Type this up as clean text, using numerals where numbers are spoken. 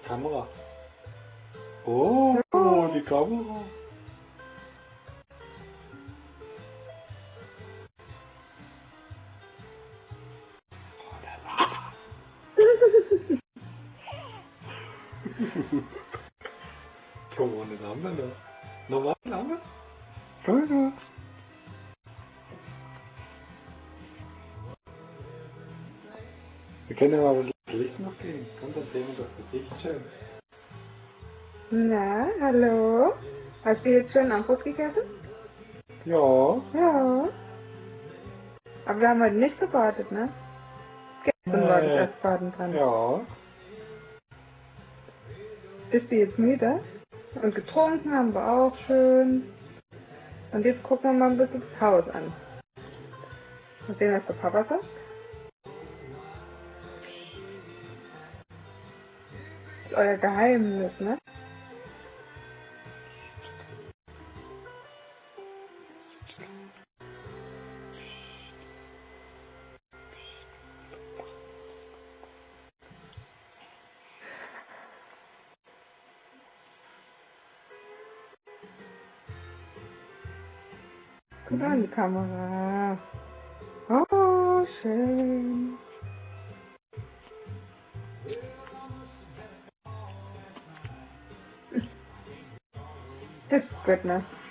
Kamera. Oh, die Kamera. Komm, ohne Name noch. Normal Name? Danke. Wir können ja mal das Licht noch gehen. Komm, dann sehen wir das Gesicht schön. Na, hallo? Hast du jetzt schon Abendbrot gegessen? Ja. Ja. Aber wir haben heute nicht gebadet, ne? Gestern war das erst Baden dran. Ja. Bist du jetzt müde? Und getrunken haben wir auch schön. Und jetzt gucken wir mal ein bisschen das Haus an. Und sehen, was der Papa sagt. Das ist euer Geheimnis, ne? Guck mal an die Kamera. Oh, schön. Das ist gut, ne?